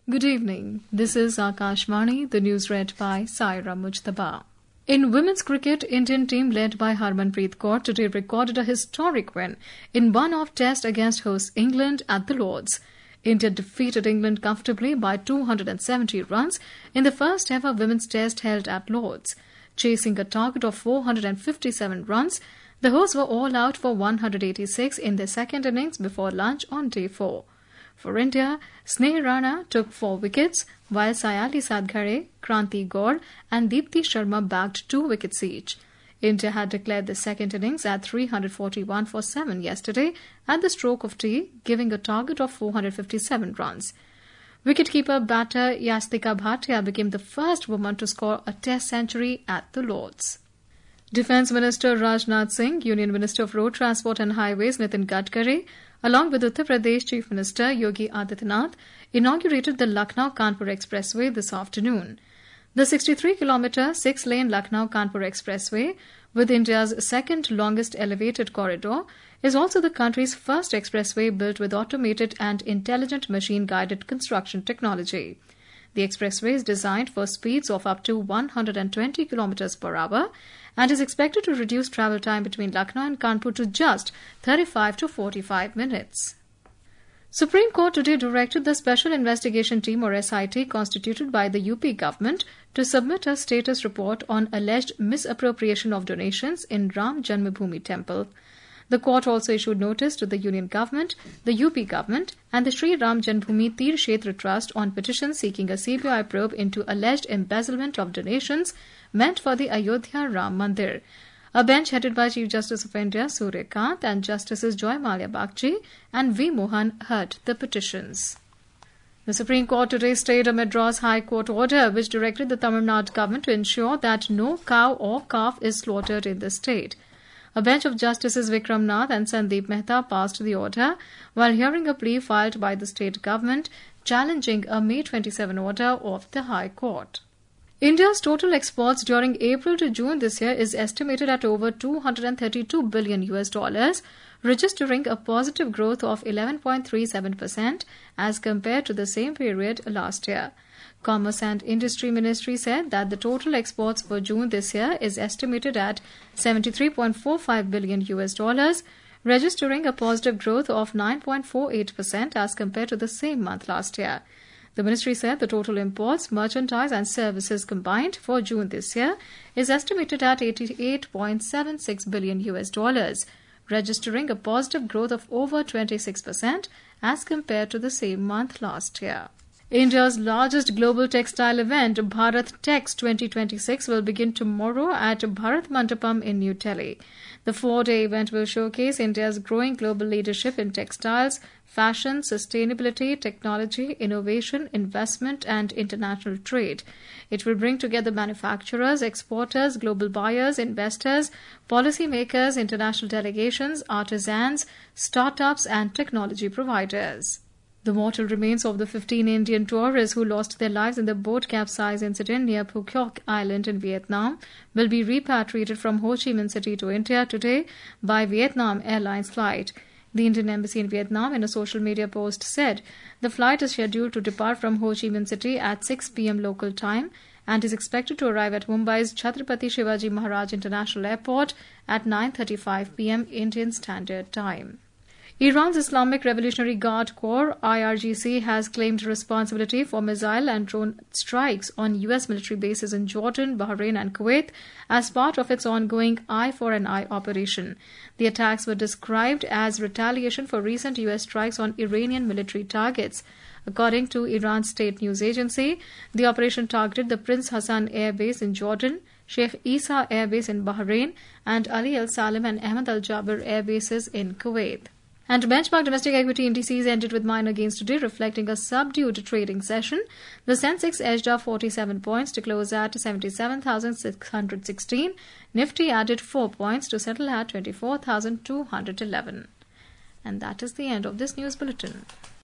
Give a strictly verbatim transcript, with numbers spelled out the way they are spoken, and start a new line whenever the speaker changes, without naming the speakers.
Good evening. This is Akashvani, the news read by Saira Mujtaba. In women's cricket, Indian team led by Harmanpreet Kaur today recorded a historic win in one-off test against host England at the Lords. India defeated England comfortably by two hundred seventy runs in the first ever women's test held at Lords. Chasing a target of four hundred fifty-seven runs, the hosts were all out for one hundred eighty-six in their second innings before lunch on day four. For India, Sneh Rana took four wickets, while Sayali Sadghare, Kranti Gaur and Deepti Sharma bagged two wickets each. India had declared the second innings at three hundred forty-one for seven yesterday at the stroke of tea, giving a target of four hundred fifty-seven runs. Wicketkeeper batter Yastika Bhatia became the first woman to score a test century at the Lords. Defence Minister Rajnath Singh, Union Minister of Road Transport and Highways Nitin Gadkari, along with Uttar Pradesh Chief Minister Yogi Adityanath, inaugurated the Lucknow-Kanpur Expressway this afternoon. The sixty-three kilometre, six-lane Lucknow-Kanpur Expressway, with India's second longest elevated corridor, is also the country's first expressway built with automated and intelligent machine-guided construction technology. The expressway is designed for speeds of up to one hundred twenty kilometres per hour and is expected to reduce travel time between Lucknow and Kanpur to just thirty-five to forty-five minutes. Supreme Court today directed the Special Investigation Team or S I T constituted by the U P government to submit a status report on alleged misappropriation of donations in Ram Janmabhoomi Temple. The court also issued notice to the Union Government, the U P Government and the Sri Ram Janmabhoomi Tir Kshetra Trust on petitions seeking a C B I probe into alleged embezzlement of donations meant for the Ayodhya Ram Mandir. A bench headed by Chief Justice of India Surya Kant and Justices Joy Malia Bagchi and V. Mohan heard the petitions. The Supreme Court today stayed a Madras High Court order which directed the Tamil Nadu government to ensure that no cow or calf is slaughtered in the state. A bench of Justices Vikram Nath and Sandeep Mehta passed the order while hearing a plea filed by the state government challenging a May twenty-seventh order of the High Court. India's total exports during April to June this year is estimated at over two hundred thirty-two billion U S dollars, registering a positive growth of eleven point three seven percent as compared to the same period last year. Commerce and Industry Ministry said that the total exports for June this year is estimated at seventy-three point four five billion U S dollars, registering a positive growth of nine point four eight percent as compared to the same month last year. The ministry said the total imports, merchandise and services combined for June this year is estimated at eighty-eight point seven six billion U S dollars, registering a positive growth of over twenty-six percent as compared to the same month last year. India's largest global textile event, Bharat Tex twenty twenty-six, will begin tomorrow at Bharat Mandapam in New Delhi. The four-day event will showcase India's growing global leadership in textiles, fashion, sustainability, technology, innovation, investment and international trade. It will bring together manufacturers, exporters, global buyers, investors, policymakers, international delegations, artisans, startups and technology providers. The mortal remains of the fifteen Indian tourists who lost their lives in the boat capsize incident near Phuket Island in Vietnam will be repatriated from Ho Chi Minh City to India today by Vietnam Airlines flight. The Indian Embassy in Vietnam in a social media post said the flight is scheduled to depart from Ho Chi Minh City at six p.m. local time and is expected to arrive at Mumbai's Chhatrapati Shivaji Maharaj International Airport at nine thirty-five p.m. Indian Standard Time. Iran's Islamic Revolutionary Guard Corps, I R G C, has claimed responsibility for missile and drone strikes on U S military bases in Jordan, Bahrain and Kuwait as part of its ongoing Eye for an Eye operation. The attacks were described as retaliation for recent U S strikes on Iranian military targets. According to Iran's state news agency, the operation targeted the Prince Hassan Air Base in Jordan, Sheikh Isa Air Base in Bahrain, and Ali Al Salim and Ahmad Al Jaber air bases in Kuwait. And benchmark domestic equity indices ended with minor gains today, reflecting a subdued trading session. The Sensex edged up forty-seven points to close at seventy-seven thousand six hundred sixteen. Nifty added four points to settle at twenty-four thousand two hundred eleven. And that is the end of this news bulletin.